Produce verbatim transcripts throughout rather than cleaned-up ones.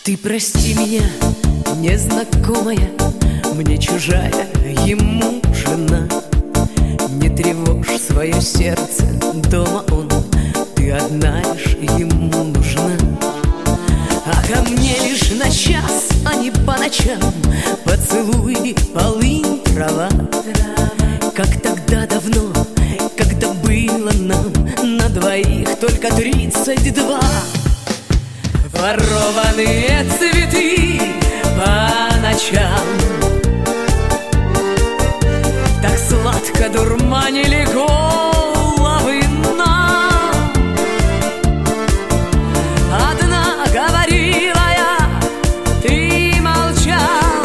Ты прости меня, незнакомая, мне чужая ему жена. Не тревожь свое сердце, дома он, ты одна лишь ему нужна. А ко мне лишь на час, а не по ночам, поцелуй, полынь, трава. Как тогда давно, когда было нам на двоих только тридцать два. Ворованные цветы по ночам так сладко дурманили головы нам. Одна говорила я, ты молчал.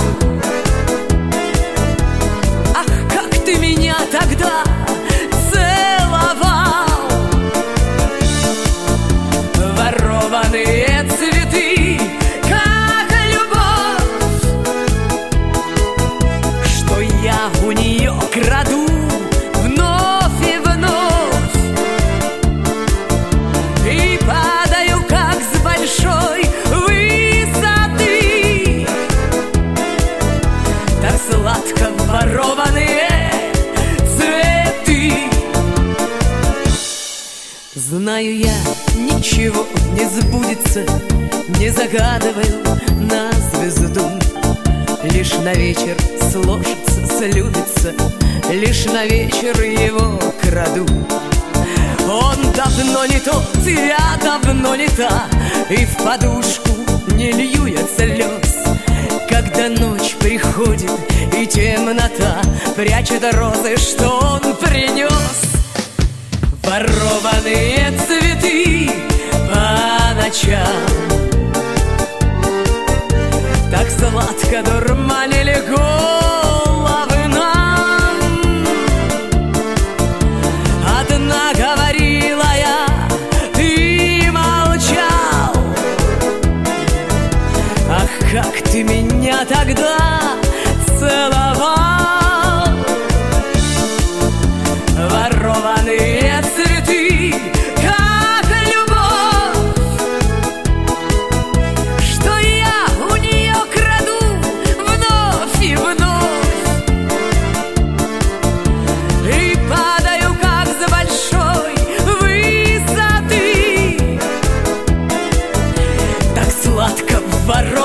Ах, как ты меня тогда целовал. Ворованные цветы, как любовь, что я у нее краду вновь и вновь, и падаю, как с большой высоты. Так сладко ворованные цветы. Знаю я, ничего не сбудется, не загадываю на звезду. Лишь на вечер сложится, слюбится, лишь на вечер его краду. Он давно не тот, я давно не та, и в подушку не лью я слез. Когда ночь приходит и темнота прячет розы, что он принес. Ворованные цветы по ночам так сладко дурманили головы нам. Одна говорила я, ты молчал. Ах, как ты меня тогда целовал. Ворованные цветы, как любовь, что я у нее краду вновь и вновь, и падаю, как с большой высоты. Так сладко ворованные